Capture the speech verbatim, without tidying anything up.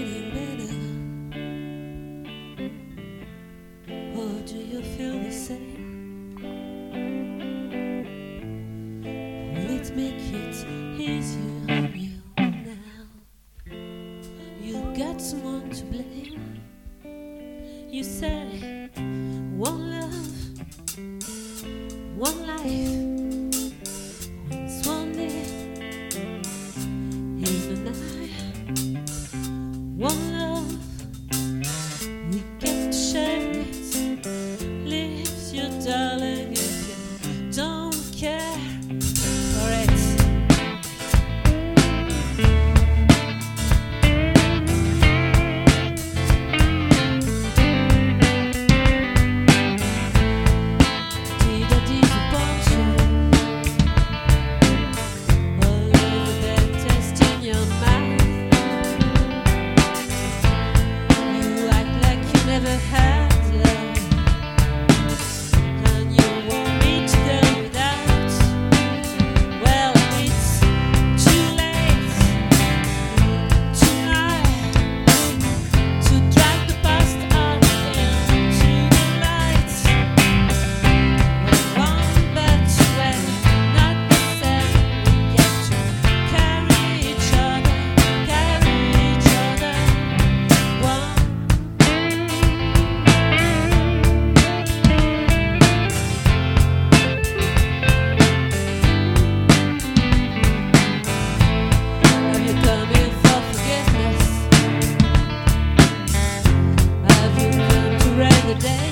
getting better? Or do you feel the same? Will it make it easier on you now? You got someone to blame. You said one love, one life, once one day in the night. One love, we get to share it. Leaves you, darling, if you don't care for it. Never had love, and you want me to go without. Well, it's too late tonight to drag the past out into the light. We're one, but we're not the same. We get to carry each other, carry each other. One. The day